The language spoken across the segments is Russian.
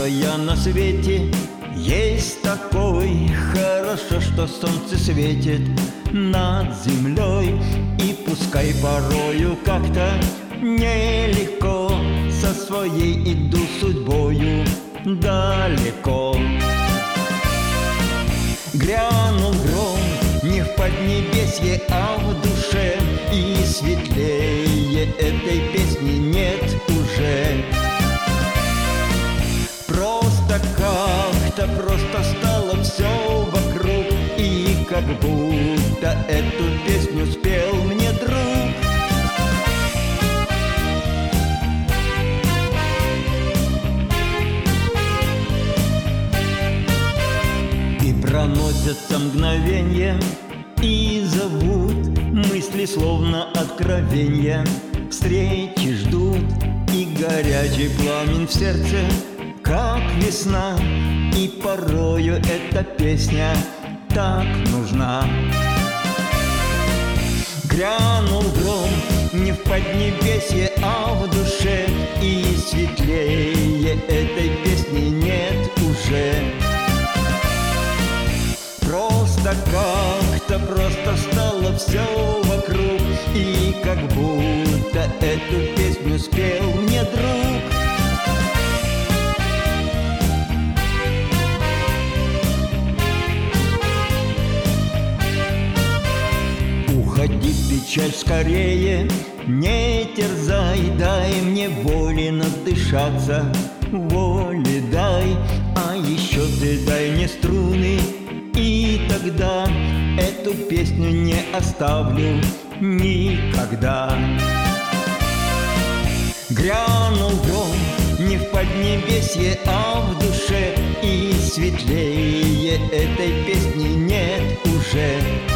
я на свете. Есть такой, хорошо, что солнце светит над землей. И пускай порою как-то нелегко, со своей иду судьбою далеко. Грянул гром не в поднебесье, а в душе, и светлее этой песни нет уже. Просто как-то просто стало все вокруг, и как будто эту песню спел мне друг. И проносятся мгновенья, и зовут мысли словно откровенья. Встречи ждут, и горячий пламень в сердце, как весна. И порою эта песня так нужна. Грянул гром не в поднебесье, а в душе, и светлее этой песни нет уже. Просто как-то просто стало все вокруг, и как будто эту песню спел мне друг. Уходи, печаль, скорее, не терзай, дай мне воли надышаться, воли дай, а еще ты дай мне струны, и тогда эту песню не оставлю никогда. Грянул гром не в поднебесье, а в душе, и светлее этой песни нет уже.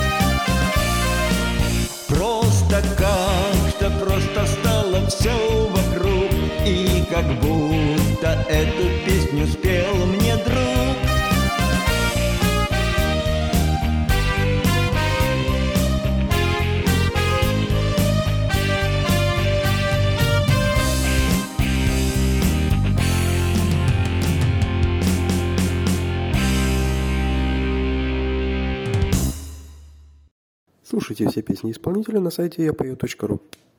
Просто как-то просто стало все вокруг, и как будто эту песню спел мне друг. Слушайте все песни исполнителя на сайте yapою.ru.